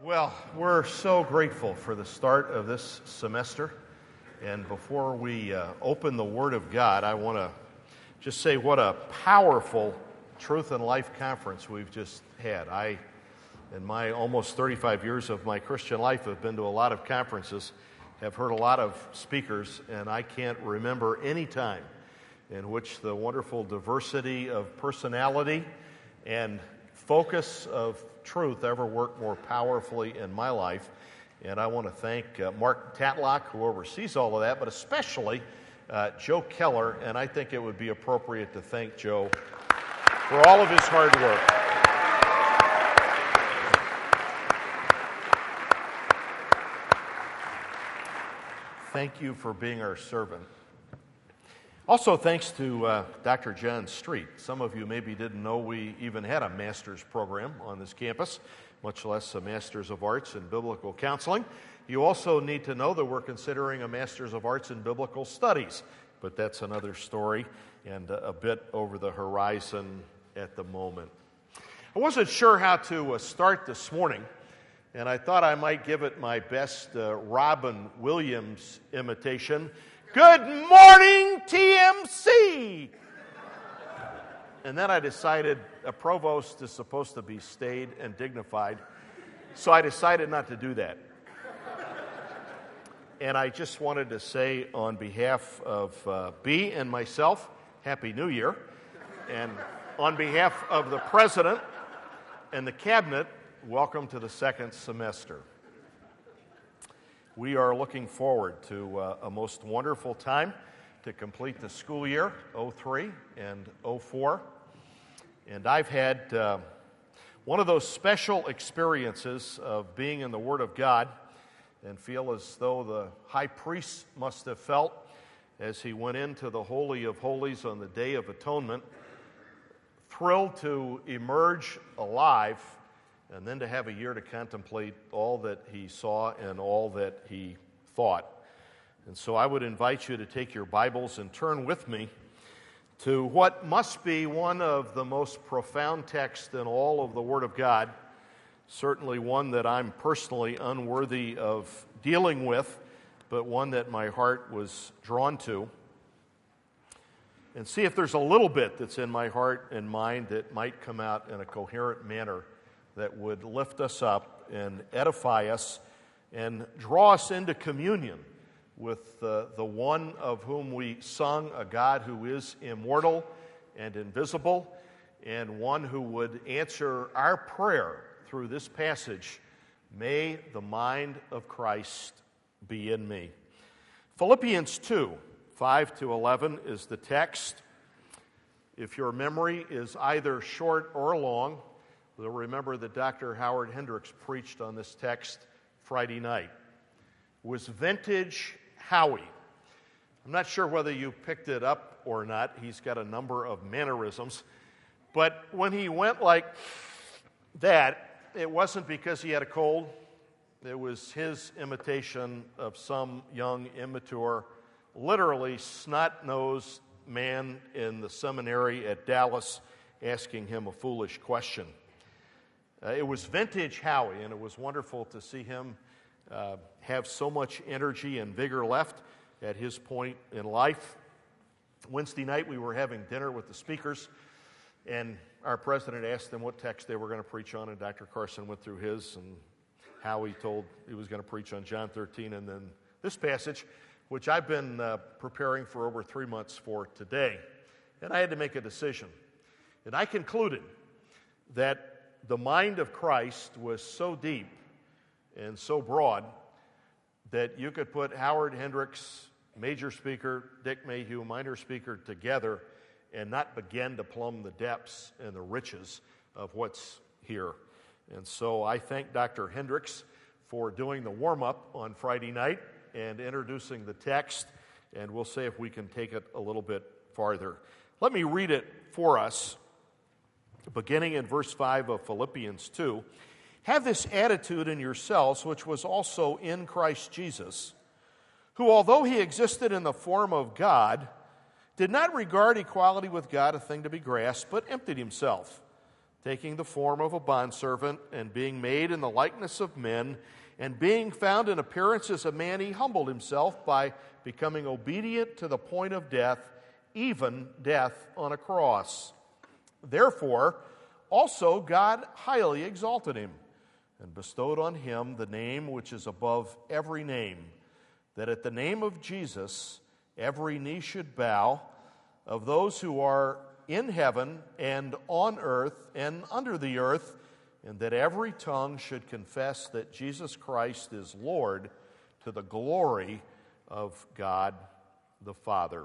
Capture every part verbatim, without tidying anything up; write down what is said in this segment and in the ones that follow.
Well, we're so grateful for the start of this semester. And before we uh, open the Word of God, I want to just say what a powerful Truth and Life conference we've just had. I, in my almost thirty-five years of my Christian life, have been to a lot of conferences, have heard a lot of speakers, and I can't remember any time in which the wonderful diversity of personality and focus of truth ever worked more powerfully in my life. And I want to thank uh, Mark Tatlock, who oversees all of that, but especially uh, Joe Keller, and I think it would be appropriate to thank Joe for all of his hard work. Thank you for being our servant. Also, thanks to uh, Doctor John Street. Some of you maybe didn't know we even had a master's program on this campus, much less a Master's of Arts in Biblical Counseling. You also need to know that we're considering a Master's of Arts in Biblical Studies, but that's another story and a bit over the horizon at the moment. I wasn't sure how to uh, start this morning, and I thought I might give it my best uh, Robin Williams imitation. Good morning, T M C! And then I decided a provost is supposed to be staid and dignified, so I decided not to do that. And I just wanted to say on behalf of uh, B and myself, Happy New Year. And on behalf of the President and the Cabinet, welcome to the second semester. We are looking forward to uh, a most wonderful time to complete the school year, oh three and oh four. And I've had uh, one of those special experiences of being in the Word of God and feel as though the high priest must have felt as he went into the Holy of Holies on the Day of Atonement, thrilled to emerge alive and then to have a year to contemplate all that he saw and all that he thought. And so I would invite you to take your Bibles and turn with me to what must be one of the most profound texts in all of the Word of God, certainly one that I'm personally unworthy of dealing with, but one that my heart was drawn to. And see if there's a little bit that's in my heart and mind that might come out in a coherent manner that would lift us up and edify us and draw us into communion with uh, the one of whom we sung, a God who is immortal and invisible, and one who would answer our prayer through this passage, may the mind of Christ be in me. Philippians two, five to eleven is the text. If your memory is either short or long, you'll remember that Doctor Howard Hendricks preached on this text Friday night. It was Vintage Howie. I'm not sure whether you picked it up or not. He's got a number of mannerisms. But when he went like that, it wasn't because he had a cold. It was his imitation of some young, immature, literally snot-nosed man in the seminary at Dallas asking him a foolish question. Uh, it was Vintage Howie, and it was wonderful to see him uh, have so much energy and vigor left at his point in life. Wednesday night, we were having dinner with the speakers, and our president asked them what text they were going to preach on, and Doctor Carson went through his, and Howie told he was going to preach on John thirteen, and then this passage, which I've been uh, preparing for over three months for today. And I had to make a decision. And I concluded that the mind of Christ was so deep and so broad that you could put Howard Hendricks, major speaker, Dick Mayhew, minor speaker, together and not begin to plumb the depths and the riches of what's here. And so I thank Doctor Hendricks for doing the warm-up on Friday night and introducing the text, and we'll see if we can take it a little bit farther. Let me read it for us. Beginning in verse five of Philippians two, have this attitude in yourselves, which was also in Christ Jesus, who, although he existed in the form of God, did not regard equality with God a thing to be grasped, but emptied himself taking the form of a bondservant and being made in the likeness of men, and being found in appearance as a man, he humbled himself by becoming obedient to the point of death, even death on a cross. Therefore, also God highly exalted him and bestowed on him the name which is above every name, that at the name of Jesus every knee should bow, of those who are in heaven and on earth and under the earth, and that every tongue should confess that Jesus Christ is Lord, to the glory of God the Father.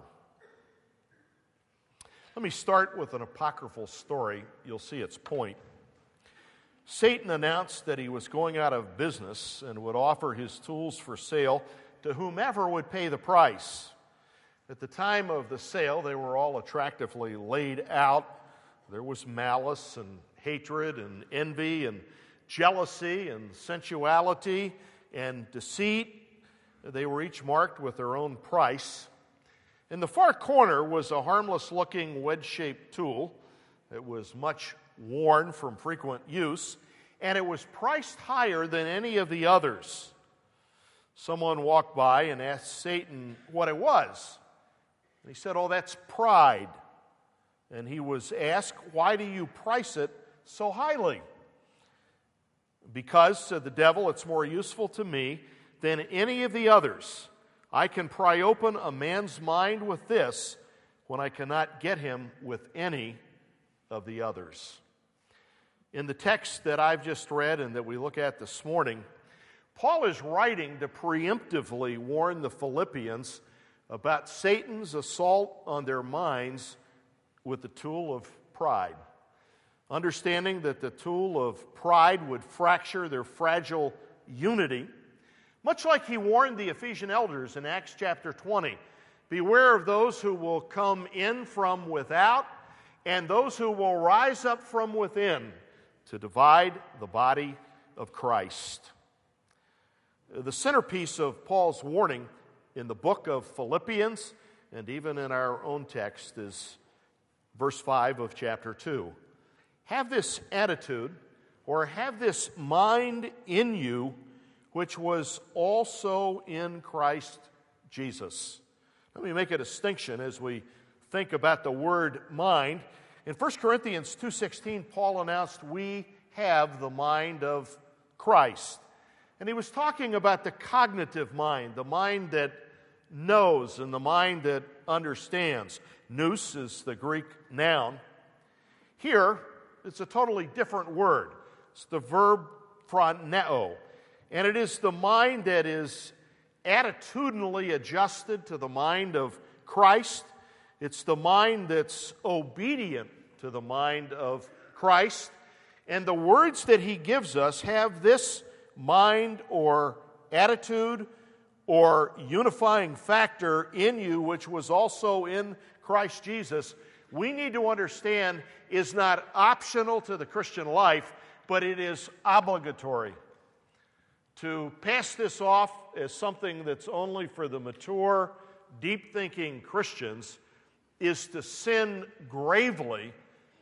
Let me start with an apocryphal story. You'll see its point. Satan announced that he was going out of business and would offer his tools for sale to whomever would pay the price. At the time of the sale, they were all attractively laid out. There was malice and hatred and envy and jealousy and sensuality and deceit. They were each marked with their own price. In the far corner was a harmless-looking wedge-shaped tool. It was much worn from frequent use, and it was priced higher than any of the others. Someone walked by and asked Satan what it was. And he said, "Oh, that's pride." And he was asked, "Why do you price it so highly?" "Because," said the devil, "it's more useful to me than any of the others. I can pry open a man's mind with this when I cannot get him with any of the others." In the text that I've just read and that we look at this morning, Paul is writing to preemptively warn the Philippians about Satan's assault on their minds with the tool of pride. Understanding that the tool of pride would fracture their fragile unity, much like he warned the Ephesian elders in Acts chapter twenty. Beware of those who will come in from without and those who will rise up from within to divide the body of Christ. The centerpiece of Paul's warning in the book of Philippians, and even in our own text, is verse five of chapter two. Have this attitude, or have this mind in you, which was also in Christ Jesus. Let me make a distinction as we think about the word mind. In First Corinthians two sixteen, Paul announced we have the mind of Christ. And he was talking about the cognitive mind, the mind that knows and the mind that understands. Nous is the Greek noun. Here, it's a totally different word. It's the verb phroneo. And it is the mind that is attitudinally adjusted to the mind of Christ. It's the mind that's obedient to the mind of Christ. And the words that he gives us have this mind or attitude or unifying factor in you, which was also in Christ Jesus. We need to understand is not optional to the Christian life, but it is obligatory. To pass this off as something that's only for the mature, deep-thinking Christians is to sin gravely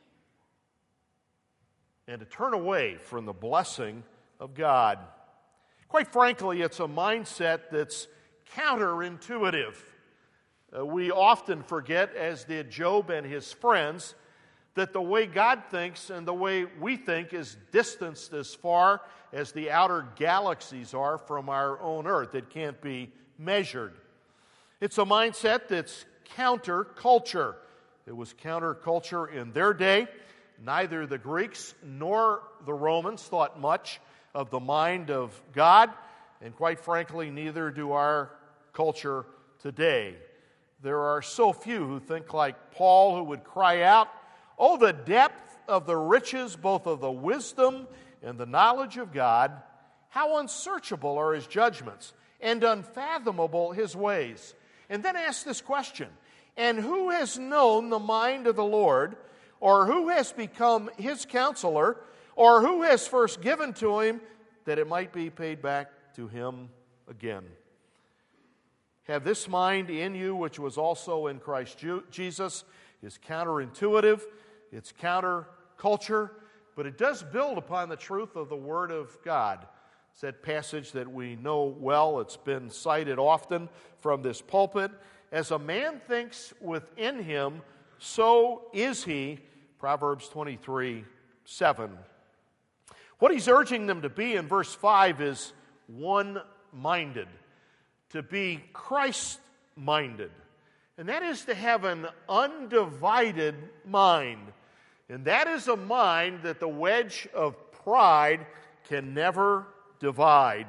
and to turn away from the blessing of God. Quite frankly, it's a mindset that's counterintuitive. Uh, we often forget, as did Job and his friends, that the way God thinks and the way we think is distanced as far as the outer galaxies are from our own earth. It can't be measured. It's a mindset that's counterculture. It was counterculture in their day. Neither the Greeks nor the Romans thought much of the mind of God, and quite frankly, neither do our culture today. There are so few who think like Paul, who would cry out, "Oh, the depth of the riches, both of the wisdom and the knowledge of God! How unsearchable are his judgments, and unfathomable his ways." And then ask this question, "And who has known the mind of the Lord, or who has become his counselor, or who has first given to him that it might be paid back to him again?" Have this mind in you, which was also in Christ Jesus, is counterintuitive, it's counterculture, but it does build upon the truth of the Word of God. It's that passage that we know well. It's been cited often from this pulpit. As a man thinks within him, so is he. Proverbs twenty-three, seven. What he's urging them to be in verse five is one-minded, to be Christ-minded. And that is to have an undivided mind. And that is a mind that the wedge of pride can never divide.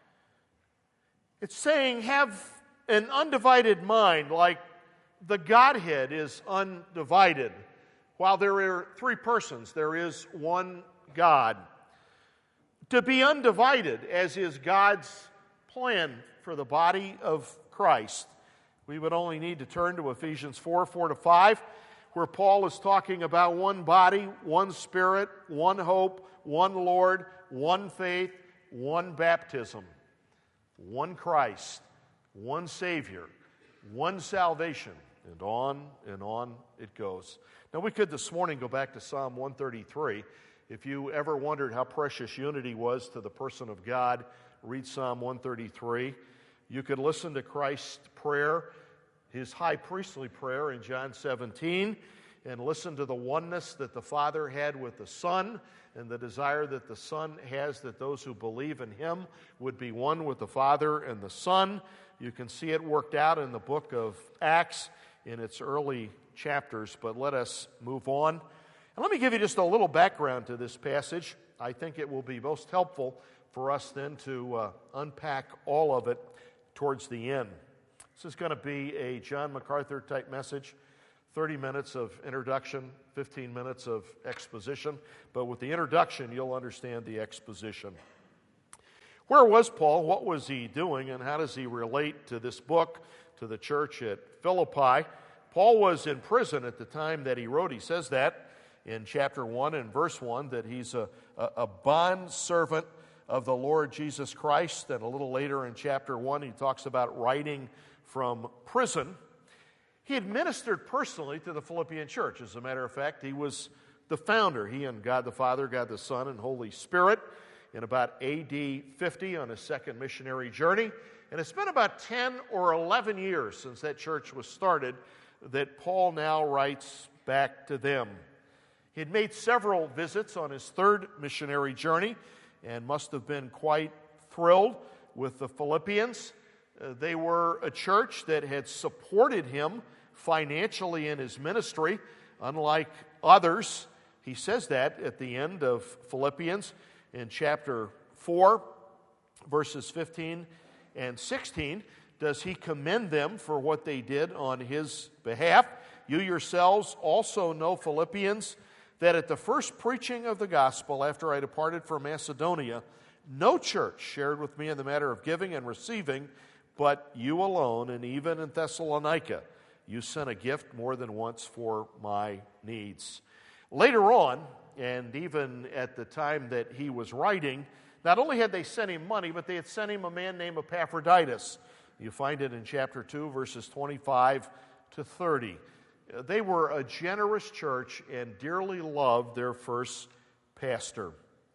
It's saying have an undivided mind, like the Godhead is undivided. While there are three persons, there is one God. To be undivided, as is God's plan for the body of Christ. We would only need to turn to Ephesians four, four to five, where Paul is talking about one body, one Spirit, one hope, one Lord, one faith, one baptism, one Christ, one Savior, one salvation, and on and on it goes. Now, we could this morning go back to Psalm one thirty-three. If you ever wondered how precious unity was to the person of God, read Psalm one thirty-three. You could listen to Christ's prayer, his high priestly prayer in John seventeen, and listen to the oneness that the Father had with the Son, and the desire that the Son has that those who believe in him would be one with the Father and the Son. You can see it worked out in the book of Acts in its early chapters, but let us move on. And let me give you just a little background to this passage. I think it will be most helpful for us then to uh, unpack all of it towards the end. This is going to be a John MacArthur type message. thirty minutes of introduction, fifteen minutes of exposition. But with the introduction, you'll understand the exposition. Where was Paul? What was he doing? And how does he relate to this book, to the church at Philippi? Paul was in prison at the time that he wrote. He says that in chapter one and verse one, that he's a, a, a bond servant of the Lord Jesus Christ. And a little later in chapter one, he talks about writing from prison. He administered personally to the Philippian church. As a matter of fact, he was the founder. He and God the Father, God the Son, and Holy Spirit in about A D fifty on his second missionary journey. And it's been about ten or eleven years since that church was started that Paul now writes back to them. He had made several visits on his third missionary journey and must have been quite thrilled with the Philippians. Uh, they were a church that had supported him financially in his ministry, unlike others. He says that at the end of Philippians in chapter four, verses fifteen and sixteen. Does he commend them for what they did on his behalf? You yourselves also know, Philippians, that at the first preaching of the gospel after I departed from Macedonia, no church shared with me in the matter of giving and receiving, but you alone, and even in Thessalonica, you sent a gift more than once for my needs. Later on, and even at the time that he was writing, not only had they sent him money, but they had sent him a man named Epaphroditus. You find it in chapter two, verses twenty-five to thirty. They were a generous church and dearly loved their first pastor.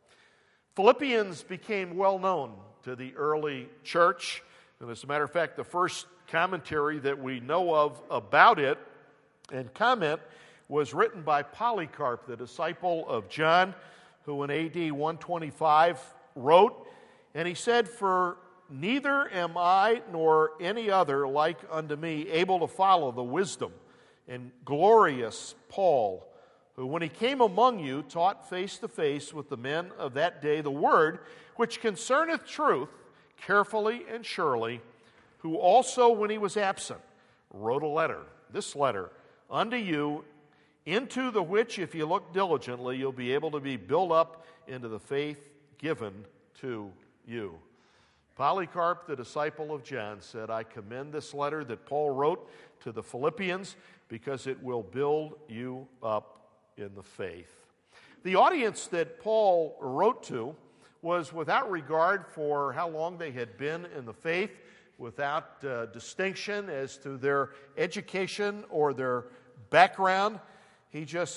Philippians became well known to the early church. And as a matter of fact, the first commentary that we know of about it and comment was written by Polycarp, the disciple of John, who in A D one twenty-five wrote, and he said, "For neither am I nor any other like unto me able to follow the wisdom and glorious Paul, who when he came among you taught face to face with the men of that day the word which concerneth truth carefully and surely, who also when he was absent wrote a letter, this letter, unto you, into the which if you look diligently you'll be able to be built up into the faith given to you." Polycarp, the disciple of John, said, "I commend this letter that Paul wrote to the Philippians because it will build you up in the faith." The audience that Paul wrote to was without regard for how long they had been in the faith, without uh, distinction as to their education or their background. He just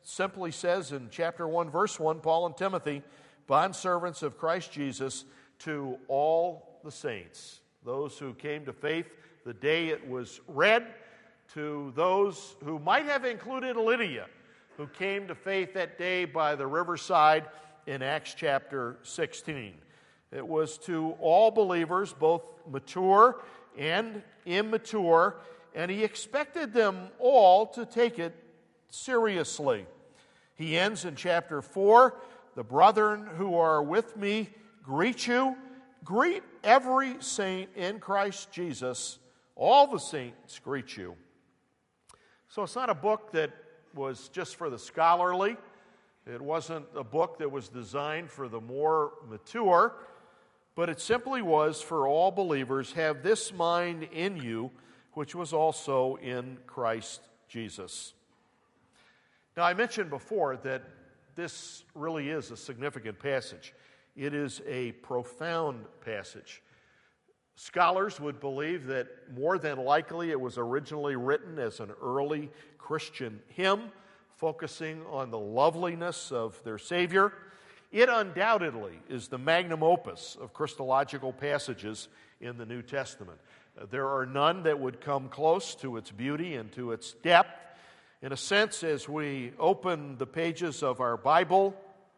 simply says in chapter one, verse one, Paul and Timothy, bondservants of Christ Jesus, to all the saints, those who came to faith the day it was read, to those who might have included Lydia, who came to faith that day by the riverside in Acts chapter sixteen. It was to all believers, both mature and immature, and he expected them all to take it seriously. He ends in chapter four, the brethren who are with me greet you. Greet every saint in Christ Jesus. All the saints greet you. So it's not a book that was just for the scholarly. It wasn't a book that was designed for the more mature, but it simply was for all believers. Have this mind in you, which was also in Christ Jesus. Now, I mentioned before that this really is a significant passage. It is a profound passage. Scholars would believe that more than likely it was originally written as an early Christian hymn, focusing on the loveliness of their Savior. It undoubtedly is the magnum opus of Christological passages in the New Testament. There are none that would come close to its beauty and to its depth. In a sense, as we open the pages of our Bible,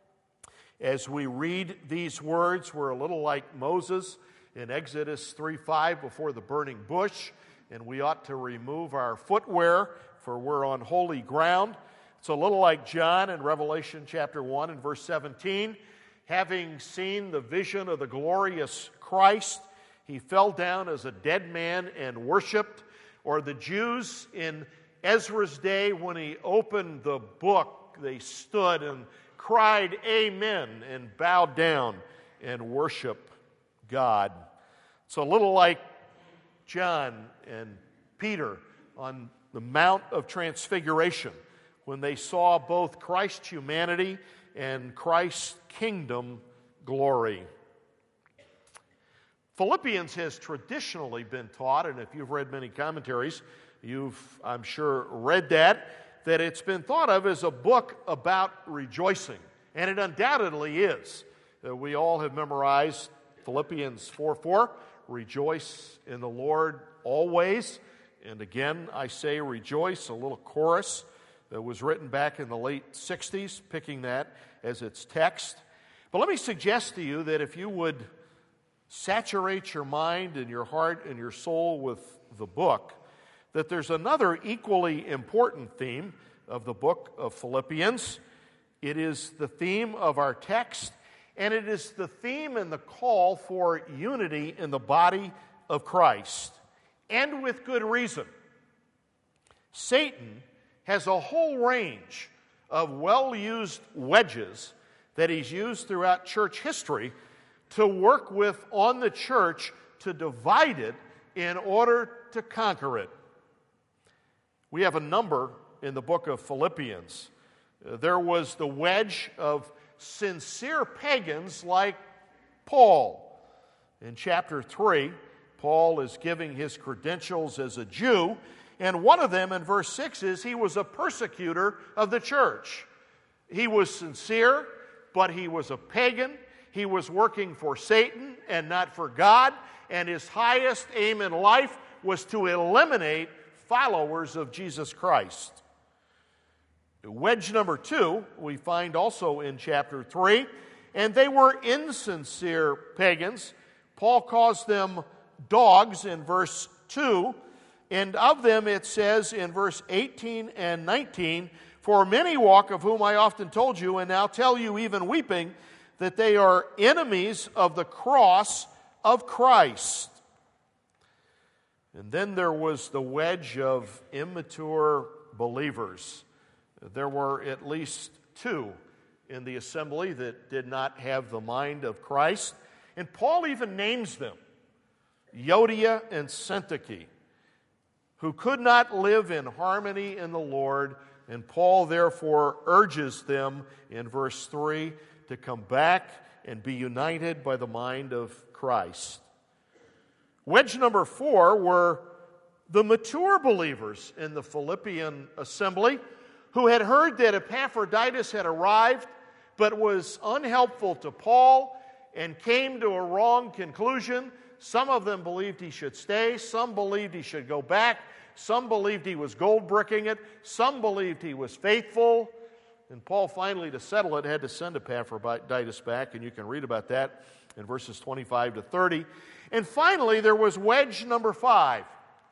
as we read these words, we're a little like Moses in Exodus three five before the burning bush, and we ought to remove our footwear, for we're on holy ground. It's a little like John in Revelation chapter one and verse seventeen. Having seen the vision of the glorious Christ, he fell down as a dead man and worshiped. Or the Jews in Ezra's day, when he opened the book, they stood and cried amen and bowed down and worshiped God. It's a little like John and Peter on the Mount of Transfiguration, when they saw both Christ's humanity and Christ's kingdom glory. Philippians has traditionally been taught, and if you've read many commentaries, you've, I'm sure, read that, that it's been thought of as a book about rejoicing. And it undoubtedly is. Uh, we all have memorized Philippians four four, rejoice in the Lord always. And again, I say rejoice, a little chorus that was written back in the late sixties, picking that as its text. But let me suggest to you that if you would saturate your mind and your heart and your soul with the book, that there's another equally important theme of the book of Philippians. It is the theme of our text, and it is the theme and the call for unity in the body of Christ, and with good reason. Satan has a whole range of well-used wedges that he's used throughout church history to work with on the church to divide it in order to conquer it. We have a number in the book of Philippians. There was the wedge of sincere pagans like Paul. In chapter three, Paul is giving his credentials as a Jew, and one of them in verse six is he was a persecutor of the church. He was sincere, but he was a pagan. He was working for Satan and not for God, and his highest aim in life was to eliminate followers of Jesus Christ. Wedge number two, we find also in chapter three, and they were insincere pagans. Paul calls them dogs in verse two, and of them it says in verse eighteen and nineteen, for many walk, of whom I often told you, and now tell you even weeping, that they are enemies of the cross of Christ. And then there was the wedge of immature believers. There were at least two in the assembly that did not have the mind of Christ. And Paul even names them, Euodia and Syntyche, who could not live in harmony in the Lord. And Paul therefore urges them in verse three to come back and be united by the mind of Christ. Wedge number four were the mature believers in the Philippian assembly who had heard that Epaphroditus had arrived, but was unhelpful to Paul and came to a wrong conclusion. Some of them believed he should stay. Some believed he should go back. Some believed he was gold bricking it. Some believed he was faithful. And Paul finally, to settle it, had to send Epaphroditus back, and you can read about that in verses twenty-five to thirty. And finally, there was wedge number five.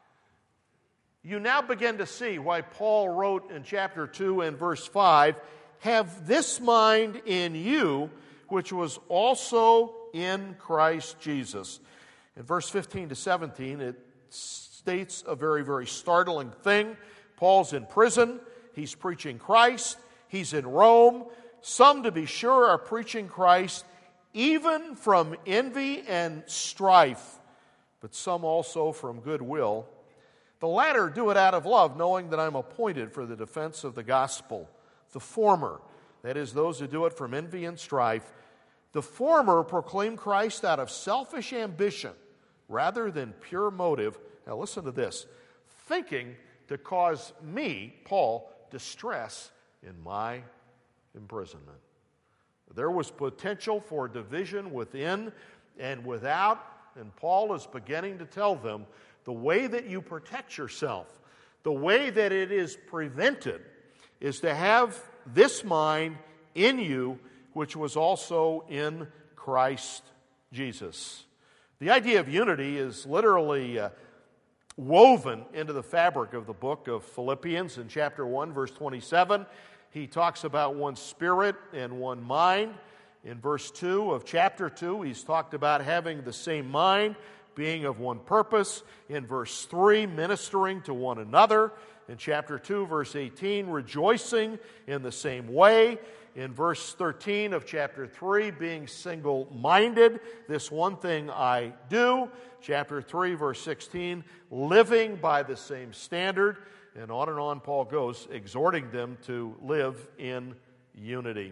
You now begin to see why Paul wrote in chapter two and verse five, "Have this mind in you, which was also in Christ Jesus." In verse fifteen to seventeen, it states a very, very startling thing. Paul's in prison. He's preaching Christ. He's in Rome. Some, to be sure, are preaching Christ even from envy and strife, but some also from goodwill. The latter do it out of love, knowing that I'm appointed for the defense of the gospel. The former, that is, those who do it from envy and strife, the former proclaim Christ out of selfish ambition rather than pure motive. Now listen to this. Thinking to cause me, Paul, distress in my imprisonment. There was potential for division within and without, and Paul is beginning to tell them the way that you protect yourself, the way that it is prevented, is to have this mind in you, which was also in Christ Jesus. The idea of unity is literally uh, woven into the fabric of the book of Philippians. In chapter one, verse twenty-seven, he talks about one spirit and one mind. In verse two of chapter two, he's talked about having the same mind, being of one purpose. In verse three, ministering to one another. In chapter two, verse eighteen, rejoicing in the same way. In verse thirteen of chapter three, being single-minded, this one thing I do. Chapter three, verse sixteen, living by the same standard. And on and on Paul goes, exhorting them to live in unity.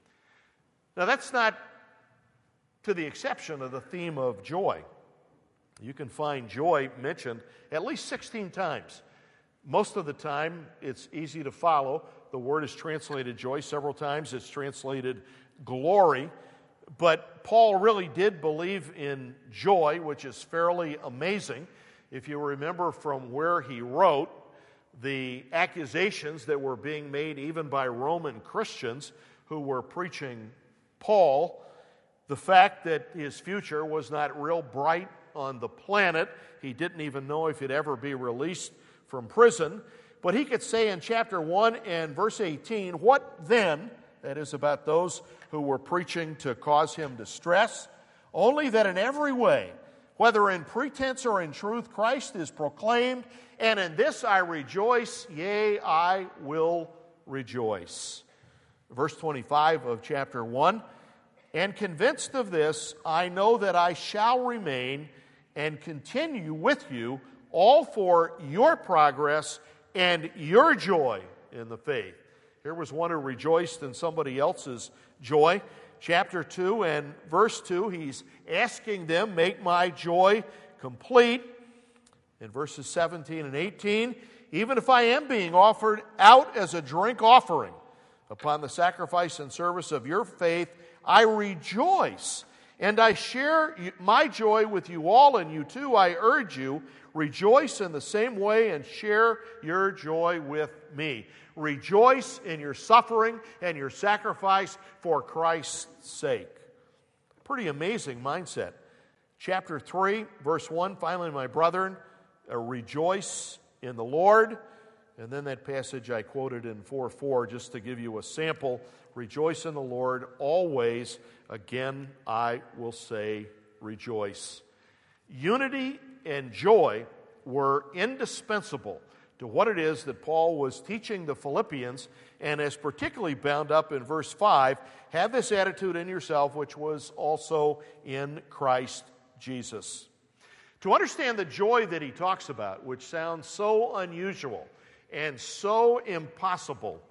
Now that's not to the exception of the theme of joy. You can find joy mentioned at least sixteen times. Most of the time, it's easy to follow. The word is translated joy. Several times it's translated glory. But Paul really did believe in joy, which is fairly amazing. If you remember from where he wrote, the accusations that were being made even by Roman Christians who were preaching Paul, the fact that his future was not real bright on the planet. He didn't even know if he'd ever be released from prison. But he could say in chapter one and verse eighteen, what then, that is about those who were preaching to cause him distress, only that in every way, whether in pretense or in truth, Christ is proclaimed, and in this I rejoice, yea, I will rejoice. Verse twenty-five of chapter one, and convinced of this, I know that I shall remain and continue with you all for your progress and your joy in the faith. Here was one who rejoiced in somebody else's joy. Chapter two and verse two, he's asking them, make my joy complete. In verses seventeen and eighteen, even if I am being offered out as a drink offering upon the sacrifice and service of your faith, I rejoice, and I share my joy with you all, and you too, I urge you, rejoice in the same way and share your joy with me. Rejoice in your suffering and your sacrifice for Christ's sake. Pretty amazing mindset. Chapter three, verse one, finally, my brethren, uh, rejoice in the Lord. And then that passage I quoted in four four, just to give you a sample. Rejoice in the Lord always. Again, I will say rejoice. Unity and joy were indispensable to what it is that Paul was teaching the Philippians, and as particularly bound up in verse five, have this attitude in yourself, which was also in Christ Jesus. To understand the joy that he talks about, which sounds so unusual and so impossible,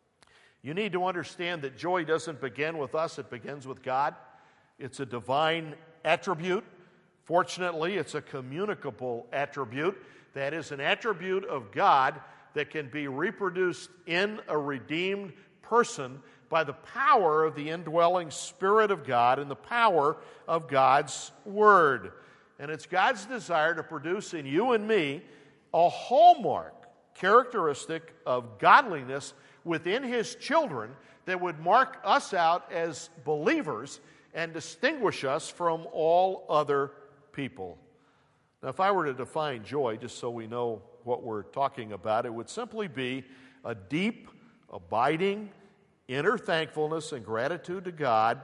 you need to understand that joy doesn't begin with us, it begins with God. It's a divine attribute. Fortunately, it's a communicable attribute. That is an attribute of God that can be reproduced in a redeemed person by the power of the indwelling Spirit of God and the power of God's Word. And it's God's desire to produce in you and me a hallmark characteristic of godliness within His children that would mark us out as believers and distinguish us from all other people. Now, if I were to define joy, just so we know what we're talking about, it would simply be a deep, abiding, inner thankfulness and gratitude to God,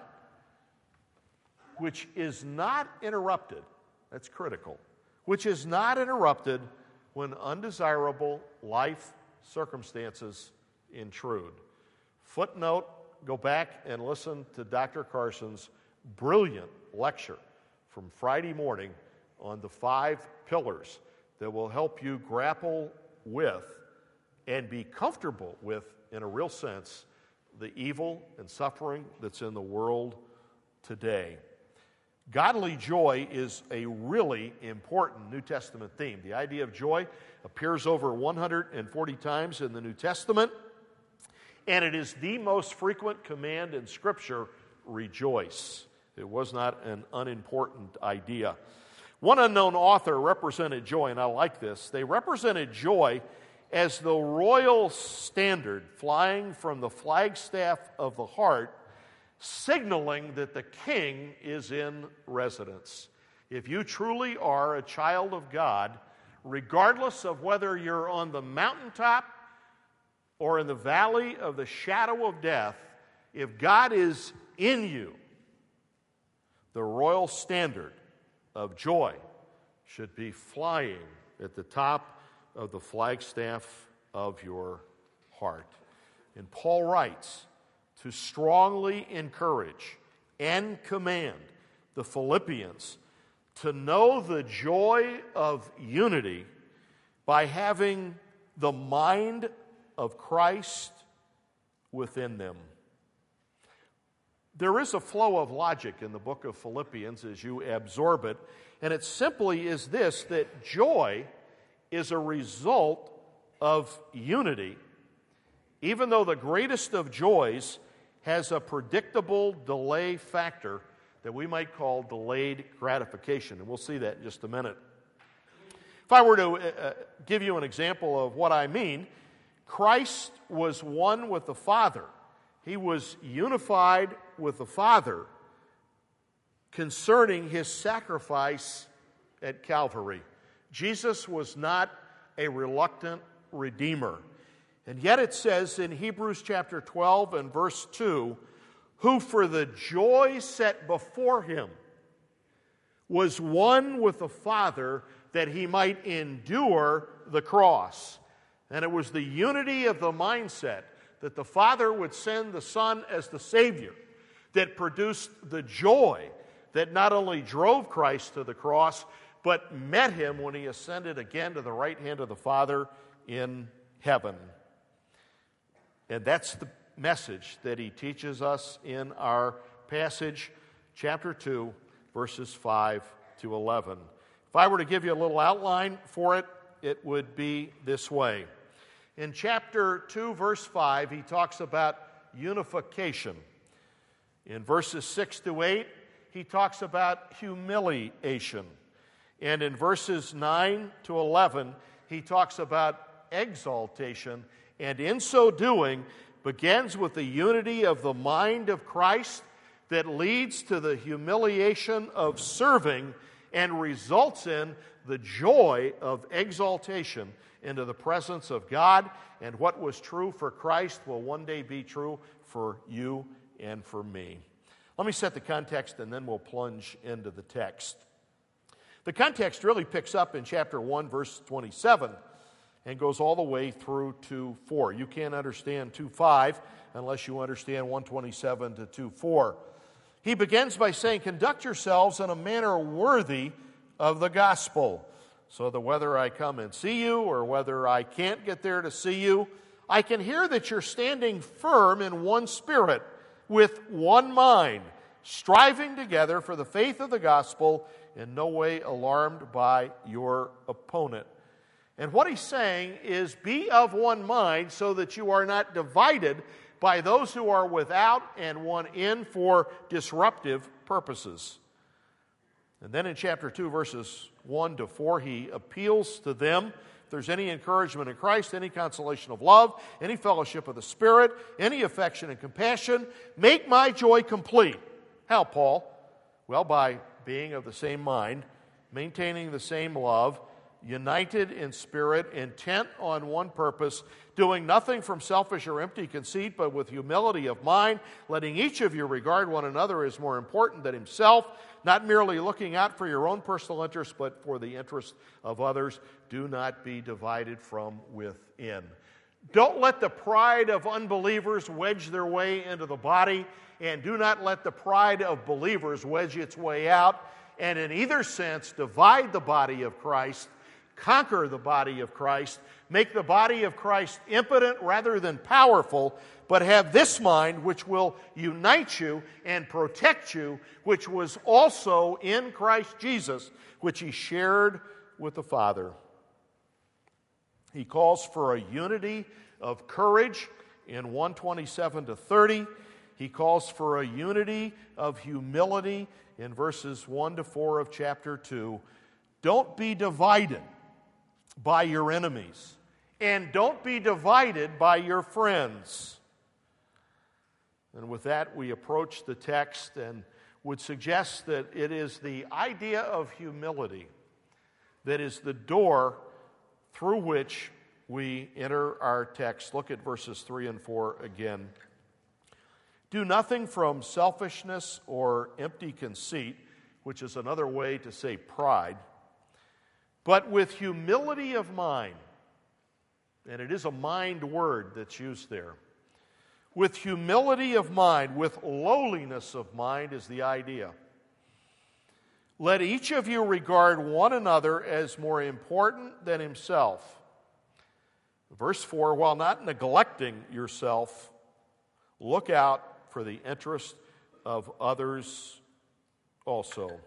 which is not interrupted. That's critical. Which is not interrupted when undesirable life circumstances intrude. Footnote, go back and listen to Doctor Carson's brilliant lecture from Friday morning on the five pillars that will help you grapple with and be comfortable with, in a real sense, the evil and suffering that's in the world today. Godly joy is a really important New Testament theme. The idea of joy appears over one hundred forty times in the New Testament, and it is the most frequent command in Scripture, rejoice. It was not an unimportant idea. One unknown author represented joy, and I like this. They represented joy as the royal standard flying from the flagstaff of the heart, signaling that the king is in residence. If you truly are a child of God, regardless of whether you're on the mountaintop or in the valley of the shadow of death, if God is in you, the royal standard of joy should be flying at the top of the flagstaff of your heart. And Paul writes to strongly encourage and command the Philippians to know the joy of unity by having the mind of Christ within them. There is a flow of logic in the book of Philippians as you absorb it, and it simply is this, that joy is a result of unity, even though the greatest of joys has a predictable delay factor that we might call delayed gratification, and we'll see that in just a minute. If I were to uh, give you an example of what I mean, Christ was one with the Father. He was unified with the Father concerning His sacrifice at Calvary. Jesus was not a reluctant redeemer. And yet it says in Hebrews chapter twelve and verse two, who for the joy set before Him was one with the Father that He might endure the cross. And it was the unity of the mindset that the Father would send the Son as the Savior that produced the joy that not only drove Christ to the cross, but met Him when He ascended again to the right hand of the Father in heaven. And that's the message that He teaches us in our passage, chapter two, verses five to eleven. If I were to give you a little outline for it, it would be this way. In chapter two, verse five, he talks about unification. In verses six to eight, he talks about humiliation. And in verses nine to eleven, he talks about exaltation. And in so doing, begins with the unity of the mind of Christ that leads to the humiliation of serving and results in the joy of exaltation into the presence of God. And what was true for Christ will one day be true for you and for me. Let me set the context and then we'll plunge into the text. The context really picks up in chapter one, verse twenty-seven, and goes all the way through to four. You can't understand two five unless you understand one twenty-seven to two four. He begins by saying, conduct yourselves in a manner worthy of the gospel, so that whether I come and see you or whether I can't get there to see you, I can hear that you're standing firm in one spirit, with one mind, striving together for the faith of the gospel, in no way alarmed by your opponent. And what he's saying is, be of one mind so that you are not divided by those who are without and one in for disruptive purposes. And then in chapter two, verses one to four, he appeals to them. If there's any encouragement in Christ, any consolation of love, any fellowship of the Spirit, any affection and compassion, make my joy complete. How, Paul? Well, by being of the same mind, maintaining the same love, united in spirit, intent on one purpose, doing nothing from selfish or empty conceit, but with humility of mind, letting each of you regard one another as more important than himself, not merely looking out for your own personal interests, but for the interest of others. Do not be divided from within. Don't let the pride of unbelievers wedge their way into the body, and do not let the pride of believers wedge its way out, and in either sense divide the body of Christ, conquer the body of Christ, make the body of Christ impotent rather than powerful, but have this mind which will unite you and protect you, which was also in Christ Jesus, which he shared with the Father. He calls for a unity of courage in one twenty-seven to thirty. He calls for a unity of humility in verses one to four of chapter two. Don't be divided by your enemies, and don't be divided by your friends. And with that, we approach the text and would suggest that it is the idea of humility that is the door through which we enter our text. Look at verses three and four again. Do nothing from selfishness or empty conceit, which is another way to say pride, but with humility of mind. And it is a mind word that's used there. With humility of mind, with lowliness of mind is the idea. Let each of you regard one another as more important than himself. Verse four, while not neglecting yourself, look out for the interest of others also.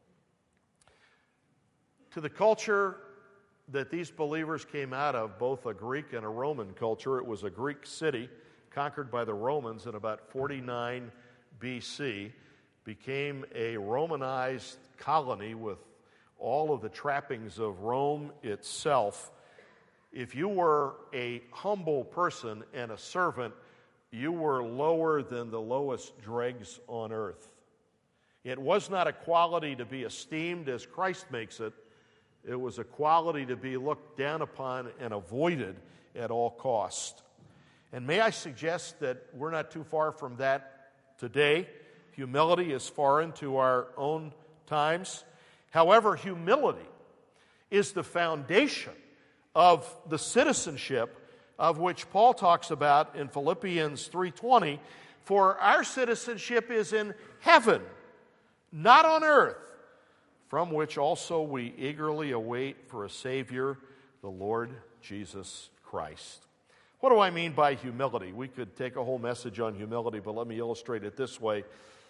To the culture that these believers came out of, both a Greek and a Roman culture, it was a Greek city conquered by the Romans in about forty-nine B C, became a Romanized colony with all of the trappings of Rome itself. If you were a humble person and a servant, you were lower than the lowest dregs on earth. It was not a quality to be esteemed as Christ makes it. It was a quality to be looked down upon and avoided at all cost. And may I suggest that we're not too far from that today. Humility is foreign to our own times. However, humility is the foundation of the citizenship of which Paul talks about in Philippians three twenty. For our citizenship is in heaven, not on earth, from which also we eagerly await for a Savior, the Lord Jesus Christ. What do I mean by humility? We could take a whole message on humility, but let me illustrate it this way.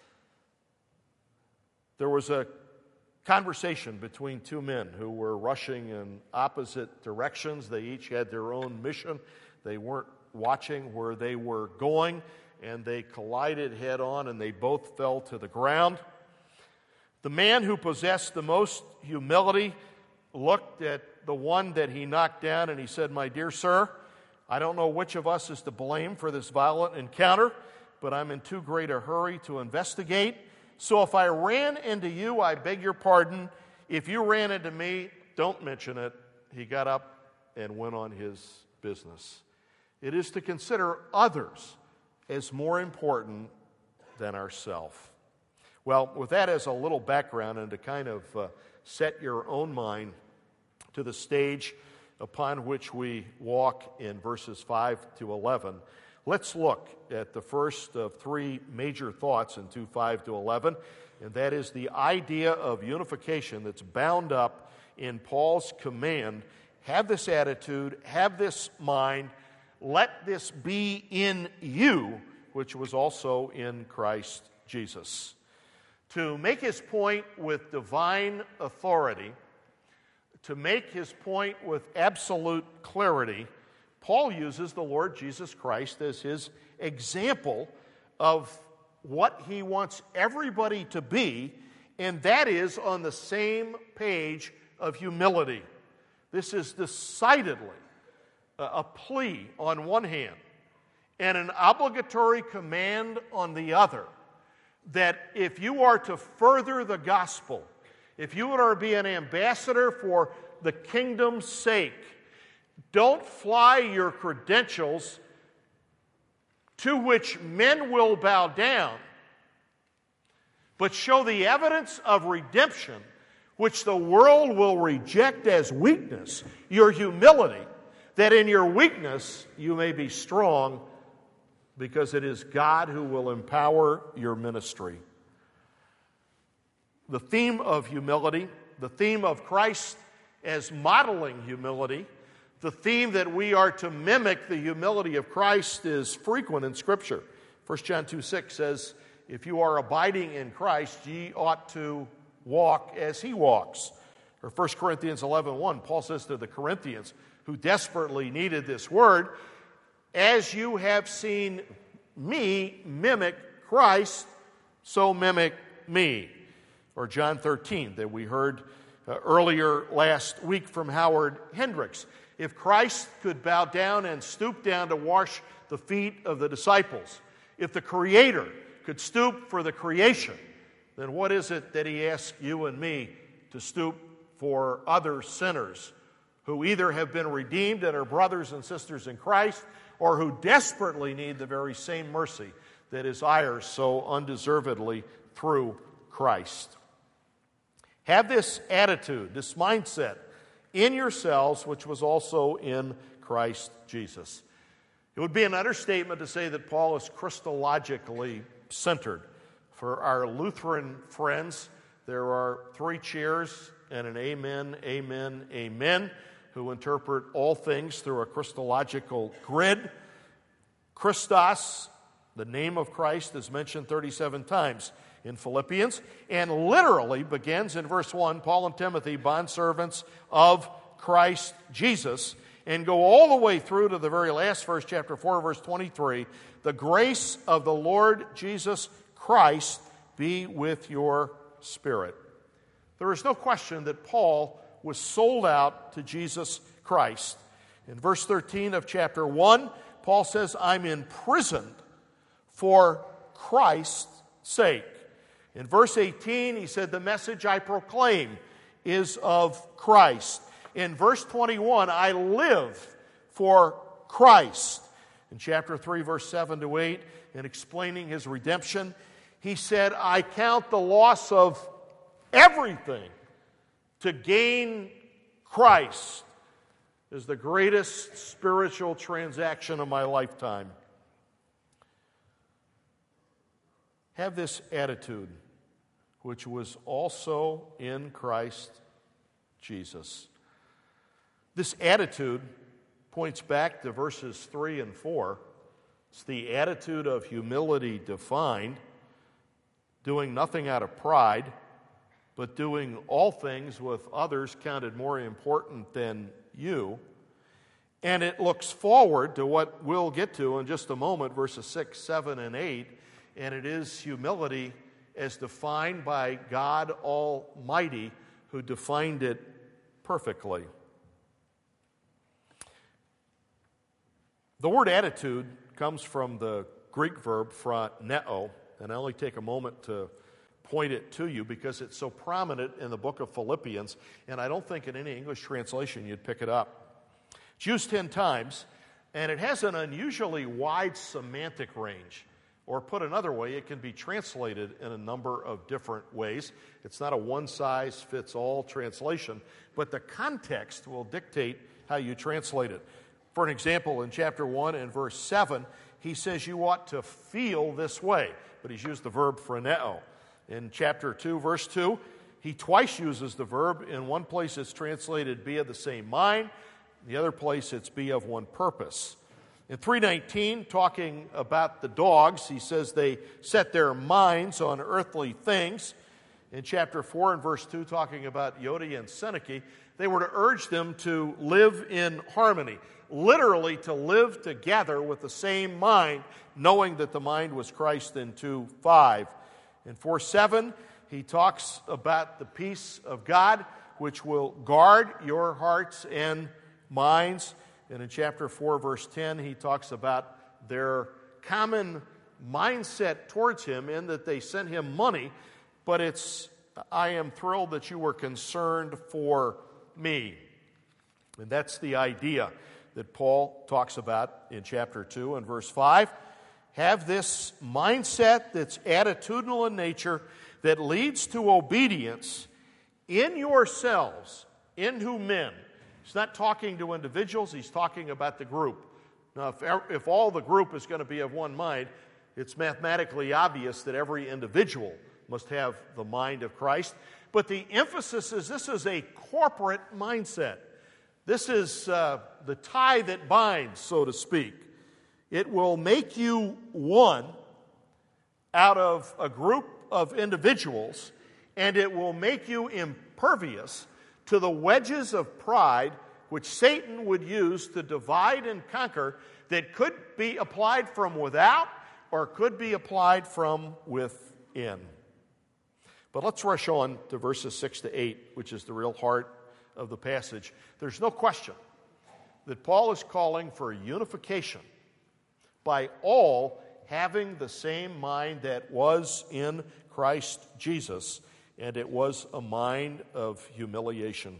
There was a conversation between two men who were rushing in opposite directions. They each had their own mission. They weren't watching where they were going, and they collided head on, and they both fell to the ground. The man who possessed the most humility looked at the one that he knocked down, and he said, "My dear sir, I don't know which of us is to blame for this violent encounter, but I'm in too great a hurry to investigate. So if I ran into you, I beg your pardon. If you ran into me, don't mention it." He got up and went on his business. It is to consider others as more important than ourselves. Well, with that as a little background and to kind of uh, set your own mind to the stage upon which we walk in verses five to eleven, let's look at the first of three major thoughts in two five to eleven, and that is the idea of unification that's bound up in Paul's command. Have this attitude, have this mind, let this be in you, which was also in Christ Jesus. To make his point with divine authority, to make his point with absolute clarity, Paul uses the Lord Jesus Christ as his example of what he wants everybody to be, and that is on the same page of humility. This is decidedly a plea on one hand and an obligatory command on the other, that if you are to further the gospel, if you are to be an ambassador for the kingdom's sake, don't fly your credentials to which men will bow down, but show the evidence of redemption, which the world will reject as weakness, your humility, that in your weakness you may be strong, because it is God who will empower your ministry. The theme of humility, the theme of Christ as modeling humility, the theme that we are to mimic the humility of Christ is frequent in Scripture. First John two six says, if you are abiding in Christ, ye ought to walk as he walks. Or First Corinthians eleven one, Paul says to the Corinthians, who desperately needed this word, as you have seen me mimic Christ, so mimic me. Or John thirteen, that we heard uh, earlier last week from Howard Hendricks. If Christ could bow down and stoop down to wash the feet of the disciples, if the Creator could stoop for the creation, then what is it that he asks you and me to stoop for other sinners who either have been redeemed and are brothers and sisters in Christ, or who desperately need the very same mercy that is ours so undeservedly through Christ? Have this attitude, this mindset in yourselves, which was also in Christ Jesus. It would be an understatement to say that Paul is Christologically centered. For our Lutheran friends, there are three cheers and an amen, amen, amen, who interpret all things through a Christological grid. Christos, the name of Christ, is mentioned thirty-seven times in Philippians, and literally begins in verse one, Paul and Timothy, bondservants of Christ Jesus, and go all the way through to the very last verse, chapter four, verse twenty-three, the grace of the Lord Jesus Christ be with your spirit. There is no question that Paul was sold out to Jesus Christ. In verse thirteen of chapter one, Paul says, I'm imprisoned for Christ's sake. In verse eighteen, he said, the message I proclaim is of Christ. In verse twenty-one, I live for Christ. In chapter three, verse seven to eight, in explaining his redemption, he said, I count the loss of everything to gain Christ as the greatest spiritual transaction of my lifetime. Have this attitude, which was also in Christ Jesus. This attitude points back to verses three and four. It's the attitude of humility defined, doing nothing out of pride, but doing all things with others counted more important than you. And it looks forward to what we'll get to in just a moment, verses six, seven, and eight, and it is humility as defined by God Almighty, who defined it perfectly. The word attitude comes from the Greek verb phroneo, and I only take a moment to point it to you because it's so prominent in the book of Philippians, and I don't think in any English translation you'd pick it up. It's used ten times, and it has an unusually wide semantic range. Or put another way, it can be translated in a number of different ways. It's not a one-size-fits-all translation, but the context will dictate how you translate it. For an example, in chapter one and verse seven, he says you ought to feel this way, but he's used the verb phroneo. In chapter two, verse two, he twice uses the verb. In one place it's translated be of the same mind. In the other place it's be of one purpose. In three nineteen, talking about the dogs, he says they set their minds on earthly things. in chapter four and verse two, talking about Euodia and Syntyche, they were to urge them to live in harmony, literally to live together with the same mind, knowing that the mind was Christ in two five. In four seven, he talks about the peace of God, which will guard your hearts and minds. And in chapter four, verse ten, he talks about their common mindset towards him in that they sent him money, but it's, I am thrilled that you were concerned for me. And that's the idea that Paul talks about in chapter two and verse five. Have this mindset that's attitudinal in nature that leads to obedience in yourselves, in who men. He's not talking to individuals, he's talking about the group. Now, if, if all the group is going to be of one mind, it's mathematically obvious that every individual must have the mind of Christ. But the emphasis is this is a corporate mindset. This is uh, the tie that binds, so to speak. It will make you one out of a group of individuals, and it will make you impervious to the wedges of pride which Satan would use to divide and conquer, that could be applied from without or could be applied from within. But let's rush on to verses six to eight, which is the real heart of the passage. There's no question that Paul is calling for unification by all having the same mind that was in Christ Jesus, and it was a mind of humiliation.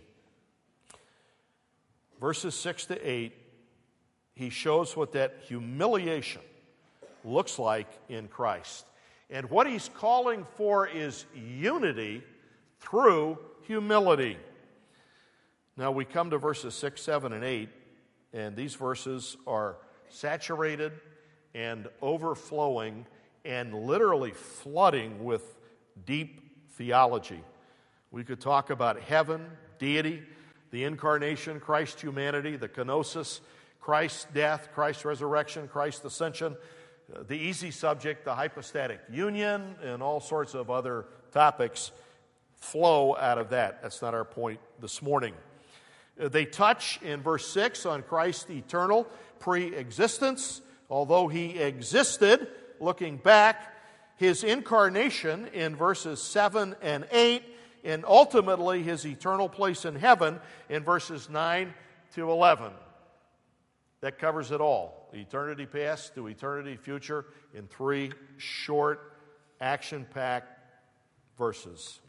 Verses six to eight, he shows what that humiliation looks like in Christ. And what he's calling for is unity through humility. Now we come to verses six, seven, and eight, and these verses are saturated and overflowing and literally flooding with deep theology. We could talk about heaven, deity, the incarnation, Christ's humanity, the kenosis, Christ's death, Christ's resurrection, Christ's ascension, the easy subject, the hypostatic union, and all sorts of other topics flow out of that. That's not our point this morning. They touch in verse six on Christ's eternal pre-existence. Although he existed, looking back, his incarnation in verses seven and eight, and ultimately his eternal place in heaven in verses nine to eleven. That covers it all. Eternity past to eternity future in three short, action-packed verses.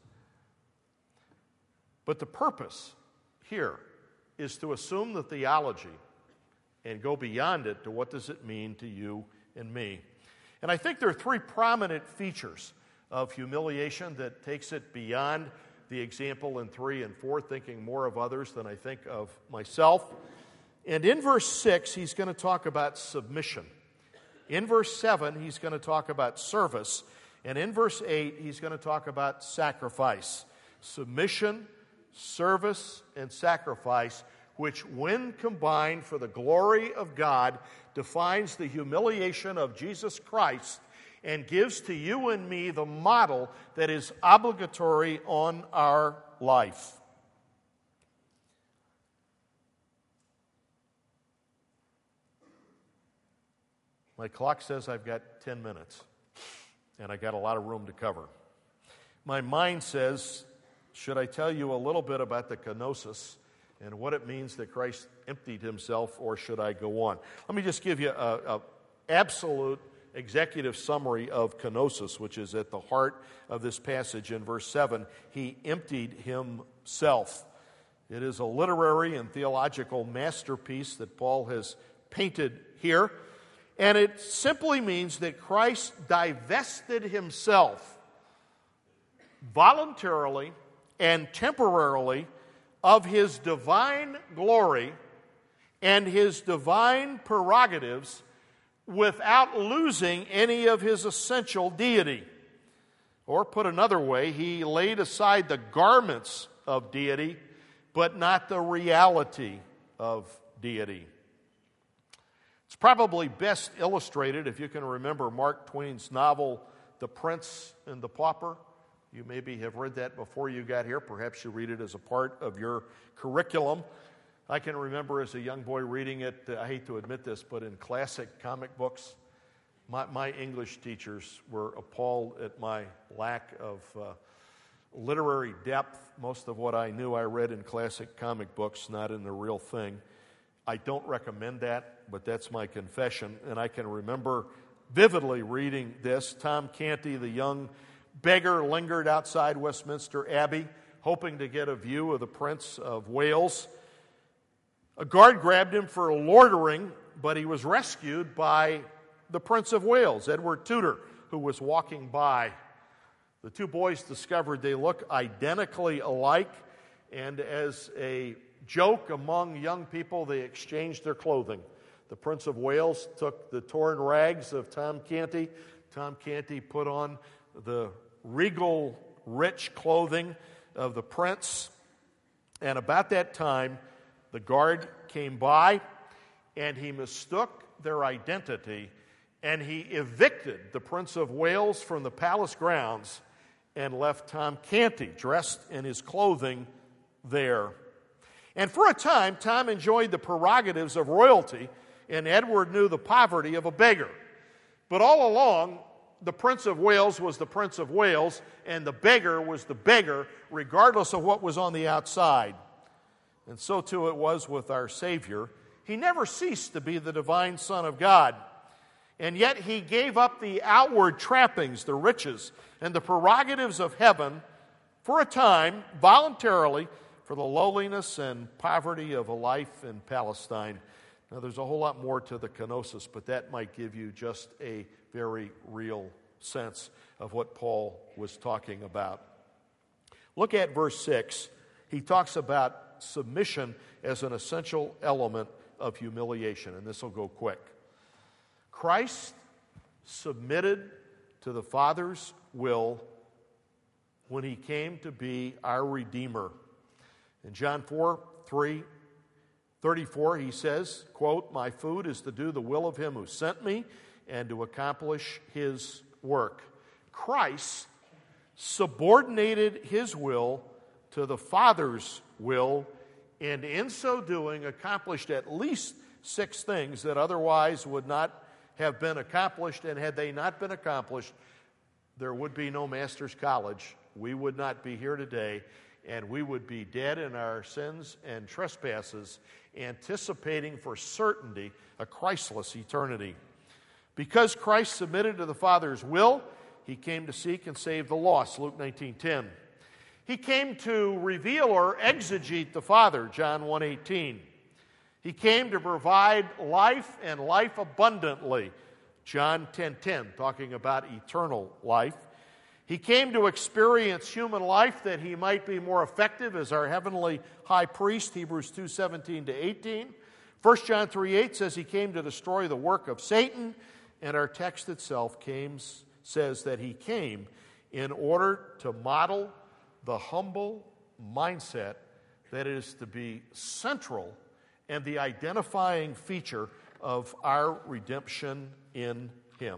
But the purpose here is to assume the theology and go beyond it to what does it mean to you and me. And I think there are three prominent features of humiliation that takes it beyond the example in three and four, thinking more of others than I think of myself. And in verse six, he's going to talk about submission. In verse seven, he's going to talk about service. And in verse eight, he's going to talk about sacrifice. Submission, service, and sacrifice, which when combined for the glory of God defines the humiliation of Jesus Christ and gives to you and me the model that is obligatory on our life. My clock says I've got ten minutes, and I got a lot of room to cover. My mind says, should I tell you a little bit about the kenosis and what it means that Christ emptied himself, or should I go on? Let me just give you a, a absolute executive summary of kenosis, which is at the heart of this passage in verse seven. He emptied himself. It is a literary and theological masterpiece that Paul has painted here, and it simply means that Christ divested himself voluntarily and temporarily of his divine glory and his divine prerogatives without losing any of his essential deity. Or put another way, he laid aside the garments of deity, but not the reality of deity. It's probably best illustrated, if you can remember Mark Twain's novel, The Prince and the Pauper. You maybe have read that before you got here. Perhaps you read it as a part of your curriculum. I can remember as a young boy reading it, uh, I hate to admit this, but in classic comic books. My, my English teachers were appalled at my lack of uh, literary depth. Most of what I knew I read in classic comic books, not in the real thing. I don't recommend that, but that's my confession. And I can remember vividly reading this. Tom Canty, the young beggar, lingered outside Westminster Abbey, hoping to get a view of the Prince of Wales. A guard grabbed him for loitering, but he was rescued by the Prince of Wales, Edward Tudor, who was walking by. The two boys discovered they look identically alike, and as a joke among young people, they exchanged their clothing. The Prince of Wales took the torn rags of Tom Canty. Tom Canty put on the regal, rich clothing of the prince. And about that time, the guard came by, and he mistook their identity, and he evicted the Prince of Wales from the palace grounds and left Tom Canty dressed in his clothing there. And for a time, Tom enjoyed the prerogatives of royalty, and Edward knew the poverty of a beggar. But all along, the Prince of Wales was the Prince of Wales, and the beggar was the beggar, regardless of what was on the outside. And so too it was with our Savior. He never ceased to be the divine Son of God. And yet he gave up the outward trappings, the riches, and the prerogatives of heaven for a time, voluntarily, for the lowliness and poverty of a life in Palestine. Now, there's a whole lot more to the kenosis, but that might give you just a very real sense of what Paul was talking about. Look at verse six. He talks about submission as an essential element of humiliation, and this will go quick. Christ submitted to the Father's will when he came to be our Redeemer. In John four, three, thirty-four, he says, quote, "My food is to do the will of him who sent me and to accomplish his work." Christ subordinated his will to the Father's will, and in so doing accomplished at least six things that otherwise would not have been accomplished, and had they not been accomplished, there would be no Master's College. We would not be here today, and we would be dead in our sins and trespasses, anticipating for certainty a Christless eternity. Because Christ submitted to the Father's will, he came to seek and save the lost, Luke nineteen ten. He came to reveal or exegete the Father, John one eighteen. He came to provide life and life abundantly, John ten ten, talking about eternal life. He came to experience human life that he might be more effective as our heavenly high priest, Hebrews two seventeen to eighteen. First John three eight says he came to destroy the work of Satan, and our text itself came, says that he came in order to model the humble mindset that is to be central and the identifying feature of our redemption in him.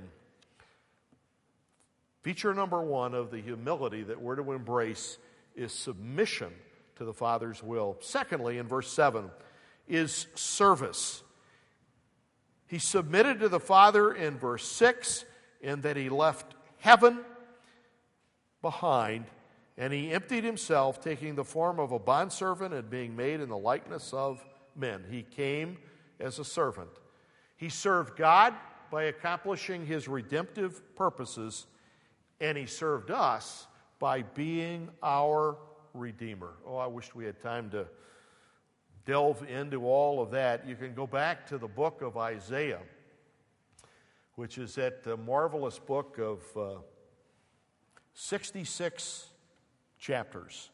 Feature number one of the humility that we're to embrace is submission to the Father's will. Secondly, in verse seven, is service. He submitted to the Father in verse six, in that he left heaven behind, and he emptied himself, taking the form of a bondservant and being made in the likeness of men. He came as a servant. He served God by accomplishing his redemptive purposes, and he served us by being our Redeemer. Oh, I wish we had time to delve into all of that. You can go back to the book of Isaiah, which is that uh, marvelous book of uh, sixty-six chapters,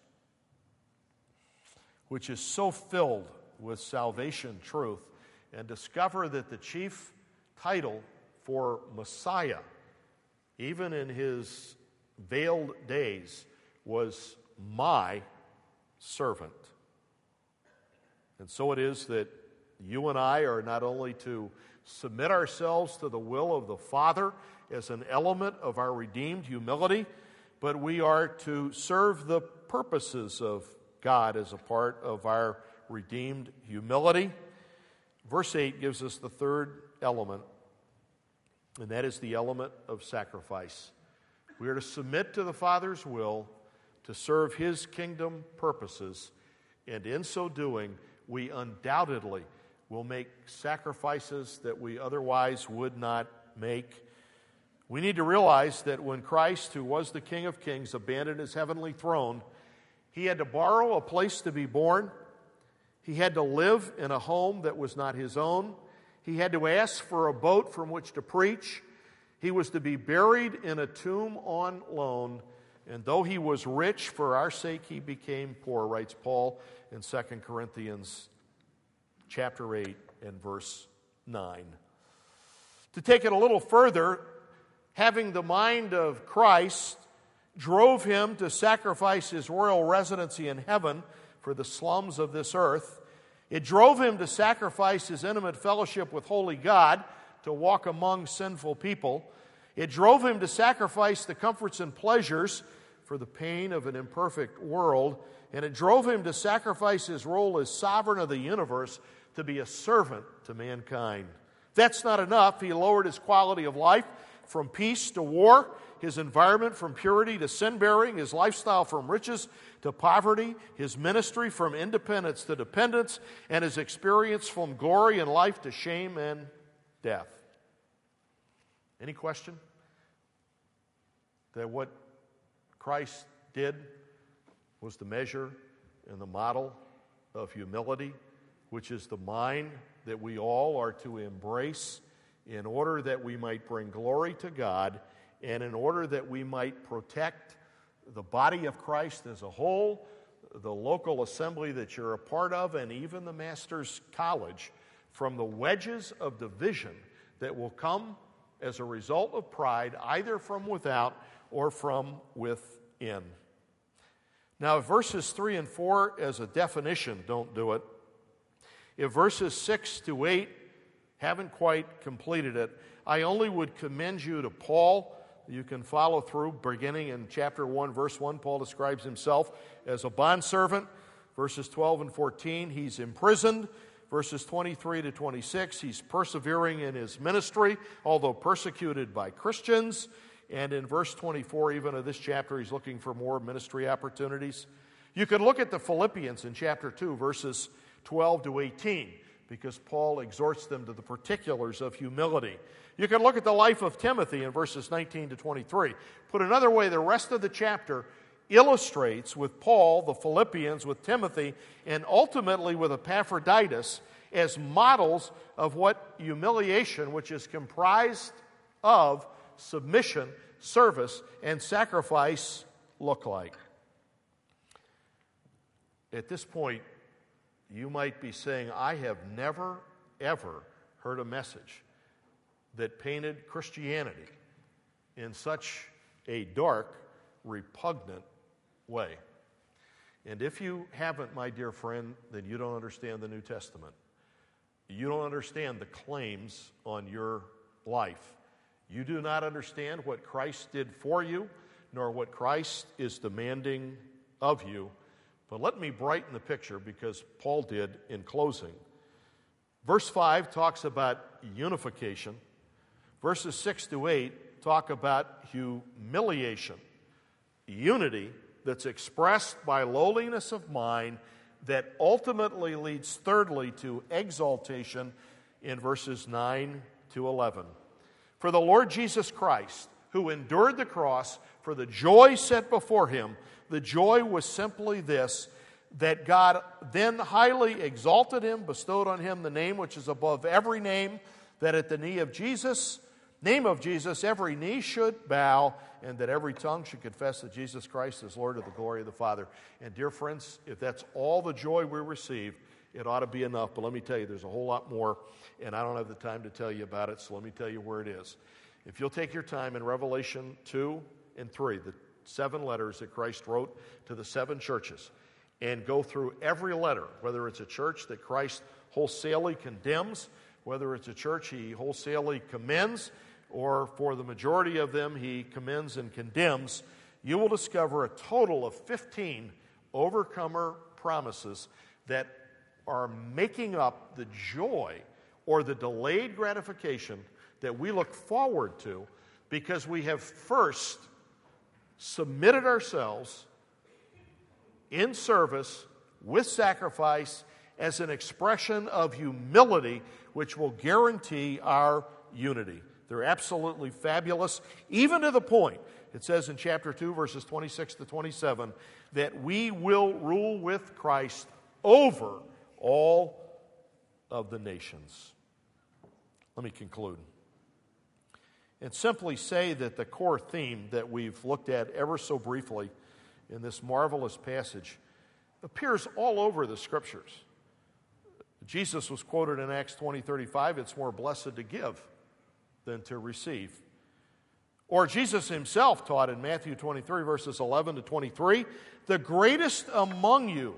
which is so filled with salvation truth, and discover that the chief title for Messiah, even in his veiled days, was my servant. And so it is that you and I are not only to submit ourselves to the will of the Father as an element of our redeemed humility, but we are to serve the purposes of God as a part of our redeemed humility. Verse eight gives us the third element, and that is the element of sacrifice. We are to submit to the Father's will to serve His kingdom purposes, and in so doing, we undoubtedly will make sacrifices that we otherwise would not make. We need to realize that when Christ, who was the King of Kings, abandoned His heavenly throne, He had to borrow a place to be born. He had to live in a home that was not His own. He had to ask for a boat from which to preach. He was to be buried in a tomb on loan. And though He was rich, for our sake He became poor, writes Paul in Second Corinthians chapter eight and verse nine. To take it a little further, having the mind of Christ drove Him to sacrifice His royal residency in heaven for the slums of this earth. It drove Him to sacrifice His intimate fellowship with holy God to walk among sinful people. It drove Him to sacrifice the comforts and pleasures for the pain of an imperfect world. And it drove Him to sacrifice His role as sovereign of the universe to be a servant to mankind. If that's not enough, He lowered His quality of life from peace to war, His environment from purity to sin-bearing, His lifestyle from riches to poverty, His ministry from independence to dependence, and His experience from glory and life to shame and death. Any question that what Christ did was the measure and the model of humility, which is the mind that we all are to embrace in order that we might bring glory to God and in order that we might protect the body of Christ as a whole, the local assembly that you're a part of, and even the Master's College from the wedges of division that will come as a result of pride, either from without or from within. Now, if verses three and four as a definition don't do it, if verses six to eight haven't quite completed it, I only would commend you to Paul. You can follow through beginning in chapter one, verse one. Paul describes himself as a bondservant. Verses twelve and fourteen, he's imprisoned. Verses twenty-three to twenty-six, he's persevering in his ministry, although persecuted by Christians. And in verse twenty-four, even of this chapter, he's looking for more ministry opportunities. You could look at the Philippians in chapter two, verses twelve to eighteen, because Paul exhorts them to the particulars of humility. You can look at the life of Timothy in verses nineteen to twenty-three. Put another way, the rest of the chapter illustrates with Paul, the Philippians, with Timothy, and ultimately with Epaphroditus as models of what humiliation, which is comprised of submission, service, and sacrifice, look like. At this point, you might be saying, I have never, ever heard a message that painted Christianity in such a dark, repugnant way. And if you haven't, my dear friend, then you don't understand the New Testament. You don't understand the claims on your life. You do not understand what Christ did for you, nor what Christ is demanding of you. But let me brighten the picture, because Paul did in closing. Verse five talks about unification. Verses six to eight talk about humiliation. Unity that's expressed by lowliness of mind that ultimately leads, thirdly, to exaltation in verses nine to eleven. For the Lord Jesus Christ, who endured the cross for the joy set before him, the joy was simply this, that God then highly exalted him, bestowed on him the name which is above every name, that at the knee of Jesus, name of Jesus, every knee should bow, and that every tongue should confess that Jesus Christ is Lord, to the glory of the Father. And dear friends, if that's all the joy we receive, it ought to be enough. But let me tell you, there's a whole lot more, and I don't have the time to tell you about it, so let me tell you where it is. If you'll take your time in Revelation two and three, the seven letters that Christ wrote to the seven churches, and go through every letter, whether it's a church that Christ wholesalely condemns, whether it's a church he wholesalely commends, or for the majority of them he commends and condemns, you will discover a total of fifteen overcomer promises that are making up the joy or the delayed gratification that we look forward to because we have first submitted ourselves in service with sacrifice as an expression of humility, which will guarantee our unity. They're absolutely fabulous, even to the point, it says in chapter two, verses twenty-six to twenty-seven, that we will rule with Christ over all of the nations. Let me conclude and simply say that the core theme that we've looked at ever so briefly in this marvelous passage appears all over the Scriptures. Jesus was quoted in Acts twenty thirty-five, it's more blessed to give than to receive. Or Jesus himself taught in Matthew twenty-three, verses eleven to twenty-three, the greatest among you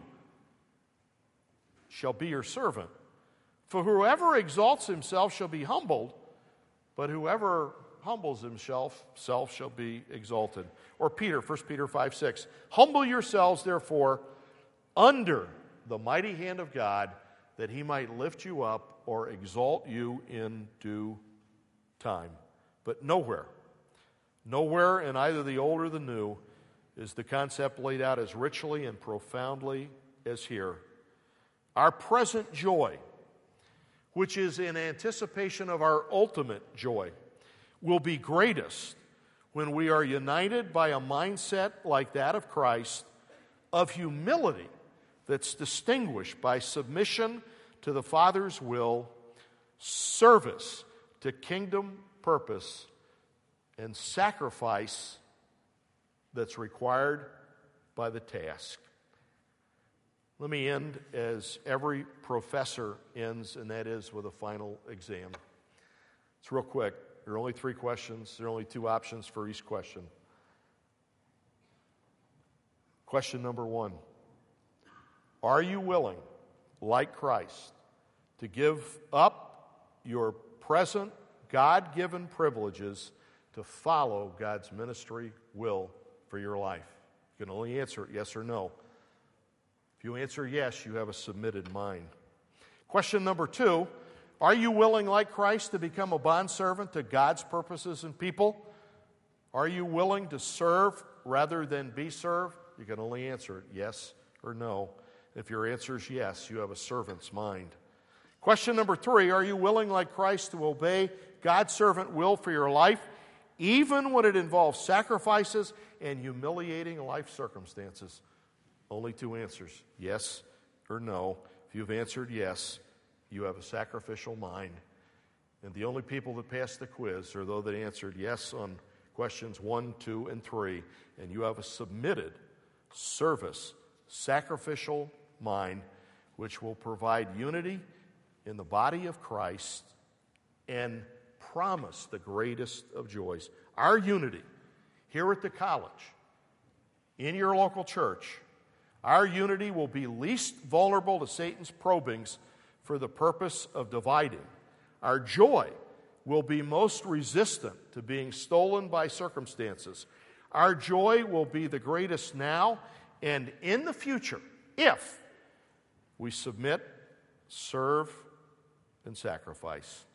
shall be your servant. For whoever exalts himself shall be humbled, but whoever humbles himself self shall be exalted. Or Peter, First Peter five six, humble yourselves therefore under the mighty hand of God, that he might lift you up or exalt you in due time. But nowhere, nowhere in either the old or the new is the concept laid out as richly and profoundly as here. Our present joy, which is in anticipation of our ultimate joy, will be greatest when we are united by a mindset like that of Christ, of humility that's distinguished by submission to the Father's will, service to kingdom purpose, and sacrifice that's required by the task. Let me end as every professor ends, and that is with a final exam. It's real quick. There are only three questions. There are only two options for each question. Question number one. Are you willing, like Christ, to give up your present God-given privileges to follow God's ministry will for your life? You can only answer it yes or no. If you answer yes, you have a submitted mind. Question number two, are you willing, like Christ, to become a bondservant to God's purposes and people? Are you willing to serve rather than be served? You can only answer it yes or no. If your answer is yes, you have a servant's mind. Question number three, are you willing, like Christ, to obey God's servant will for your life, even when it involves sacrifices and humiliating life circumstances? Only two answers, yes or no. If you've answered yes, you have a sacrificial mind. And the only people that pass the quiz are those that answered yes on questions one, two, and three. And you have a submitted, service, sacrificial mind, which will provide unity in the body of Christ and promise the greatest of joys. Our unity here at the college, in your local church, our unity will be least vulnerable to Satan's probings for the purpose of dividing. Our joy will be most resistant to being stolen by circumstances. Our joy will be the greatest now and in the future if we submit, serve, and sacrifice.